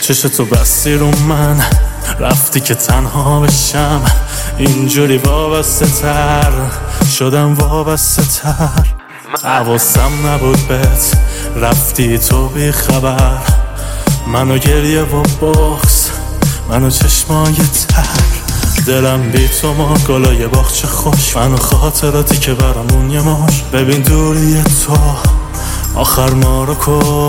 چشتو بستی رو من، رفتی که تنها بشم. اینجوری وابسته تر شدم، وابسته تر. حواسم نبود بهت، رفتی تو بی خبر. منو گریه و بغض، منو چشمای تر. دلم بی تو ما گلای باغچه خوش، منو خاطراتی که برامون یه ماش. ببین دوری تو آخر ما رو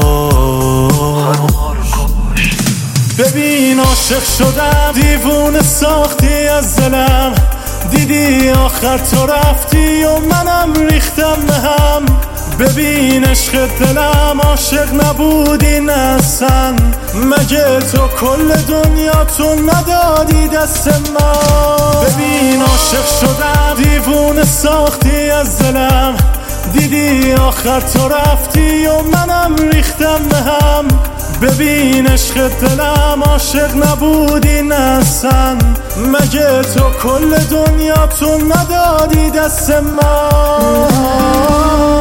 کش. ببین عاشق شدم، دیوونه ساختی از دلم. دیدی آخر تو رفتی و منم ریختم به هم. ببین عشق دلم عاشق نبودی نسن، مگه تو کل دنیا تو ندادی دست من؟ ببین عاشق شدم، دیوونه ساختی از دلم. دیدی آخر تو رفتی و منم ریختم به هم. ببین عشق دلم عاشق نبودی نسن، مگه تو کل دنیا تو ندادی دست من؟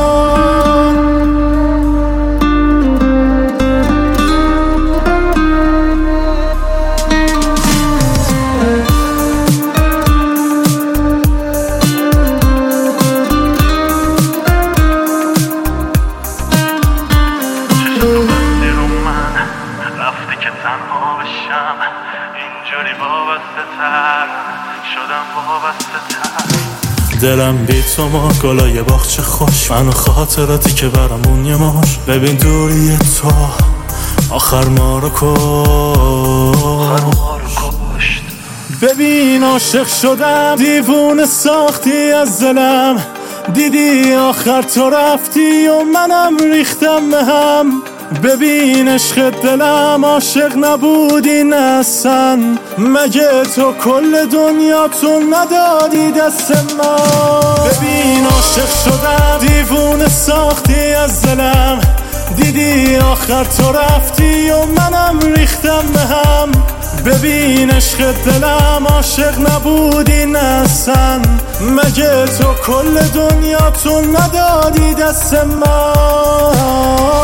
تنها بشم، اینجوری وابسته تر شدم، وابسته تر. دلم بی تو ما گلای باغچه خوش، منو خاطراتی که برامون یه ماش. ببین دوری تو آخر ما رو کشت. ببین عاشق شدم، دیوونه ساختی از دلم. دیدی آخر تو رفتی و منم ریختم به هم. ببین عشق دلم عاشق نبودی نسن، مگه تو کل دنیا تو ندادی دست من؟ ببین عاشق شدم، دیوونه ساختی از دلم. دیدی آخر تو رفتی و منم ریختم به هم. ببین عشق دلم عاشق نبودی نسن، مگه تو کل دنیا تو ندادی دست من؟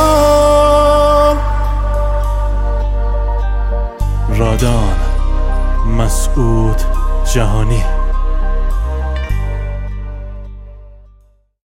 رادان مسعود جهانی.